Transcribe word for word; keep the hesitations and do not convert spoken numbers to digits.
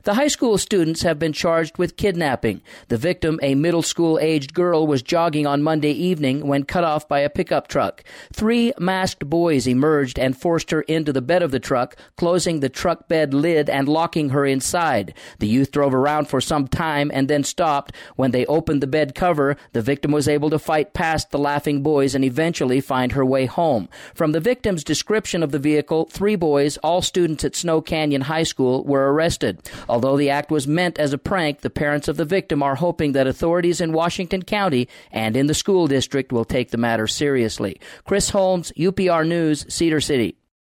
The high school students have been charged with kidnapping. The victim, a middle school-aged girl, was jogging on Monday evening when cut off by a pickup truck. Three masked boys emerged and forced her into the bed of the truck, closing the truck bed lid and locking her inside. The youth drove around for some time and then stopped. When they opened the bed cover, the victim was able to fight past the laughing boys and eventually find her way home. From the victim's description of the vehicle, three boys, all students at Snow Canyon High School, were arrested. Although the act was meant as a prank, the parents of the victim are hoping that authorities in Washington County and in the school district will take the matter seriously. Chris Holmes, U P R News, Cedar City.